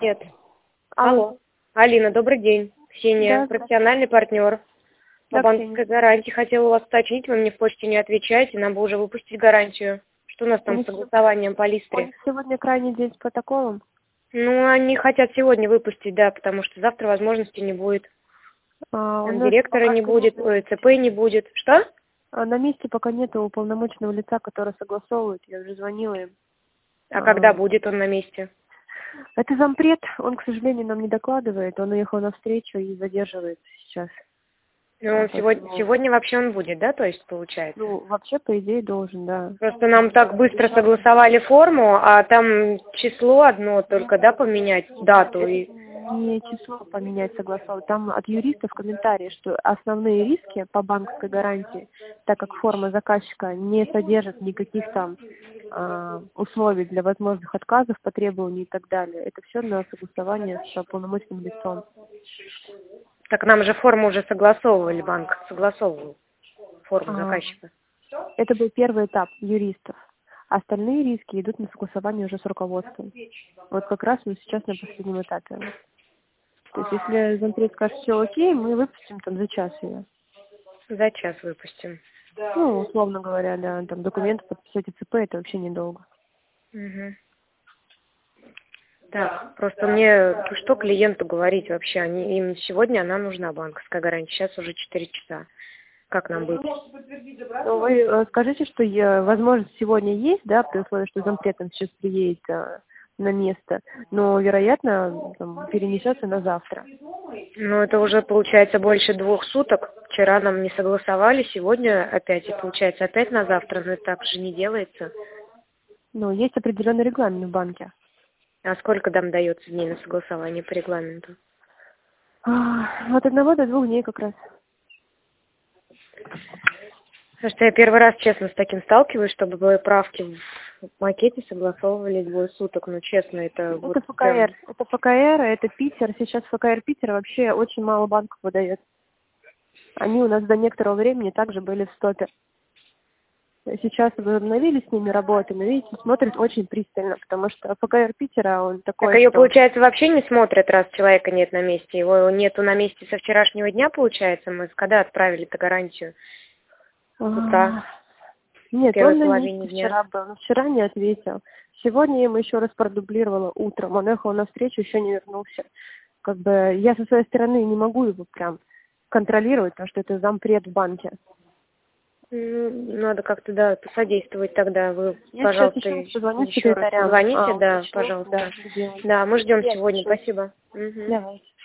Нет. Алло. Алло. Алина, добрый день. Ксения, Да, профессиональный партнер по да, банковской Ксения. гарантии. Хотела у вас уточнить, вы мне в почте не отвечаете, нам бы уже выпустить гарантию. Что у нас У там с них, согласованием по у листре? них сегодня крайний день с протоколом. Ну, они хотят сегодня выпустить, да, потому что завтра возможности не будет. У Там нас директора пока не что будет, нету. ЦП не будет. Что? На месте пока нету уполномоченного лица, который согласовывает. Я уже звонила им. А когда А, будет он на месте? Это зампред, он, к сожалению, нам не докладывает. Он уехал на встречу и задерживается сейчас. Ну, он Поэтому, сегодня вообще он будет, да, то есть получается? вообще, по идее, должен, да. Просто нам так быстро согласовали форму, а там число одно только, да, поменять, дату. И... Не число поменять согласовывать. Там от юристов комментарии, что основные риски по банковской гарантии, так как форма заказчика не содержит никаких там условий для возможных отказов по требованию и так далее, это все на согласование с полномочным лицом. Так нам же форму уже согласовывали, банк согласовывал форму А, заказчика. Это был первый этап юристов. Остальные риски идут на согласование уже с руководством. Вот как раз мы сейчас на последнем этапе. То есть, если зампред скажет, все окей, мы выпустим там за час ее. За час выпустим. Ну, условно говоря, да, там документы подписать и ЦП, это вообще недолго. Угу. Так, просто мне что клиенту говорить вообще? Им сегодня она нужна, банковская гарантия. Сейчас уже 4 часа. Как нам быть? Ну, вы скажите, что возможность сегодня есть, да, при условии, что зампред там сейчас приедет на место, но, вероятно, там, перенесется на завтра. Ну, это уже получается больше 2 суток. Вчера нам не согласовали, сегодня опять, и получается опять на завтра, но это так же не делается. Ну, есть определенный регламент в банке. А сколько там дается дней на согласование по регламенту? От 1 до 2 дней как раз. Потому что я первый раз, честно, с таким сталкиваюсь, чтобы были правки в макете согласовывали 2 суток. Ну, честно, это вот Это прям... ФКР. Это ФКР, это Питер. Сейчас ФКР Питер вообще очень мало банков выдает. Они у нас до некоторого времени также были в стопе. Сейчас возобновили с ними работу, но, видите, смотрят очень пристально, потому что ФКР Питера, он Так такой, ее, что... получается, вообще не смотрят, раз человека нет на месте. Его нету на месте со вчерашнего дня, получается. Мы когда отправили-то гарантию? С утра, в Нет, первой он на половине месте дня. вчера был, но вчера не ответил. Сегодня я ему еще раз продублировала утром. Он ехал на встречу, еще не вернулся. Как бы я со своей стороны не могу его прям контролировать, потому что это зампред в банке. Ну, надо как-то, да, посодействовать тогда. Вы, Я сейчас пожалуйста, еще раз позвоню еще раз секретарям. позвоните, да, Уточню, да, пожалуйста. что делать. Да, мы ждем Я сегодня. свяжусь. Спасибо. Угу. Давайте.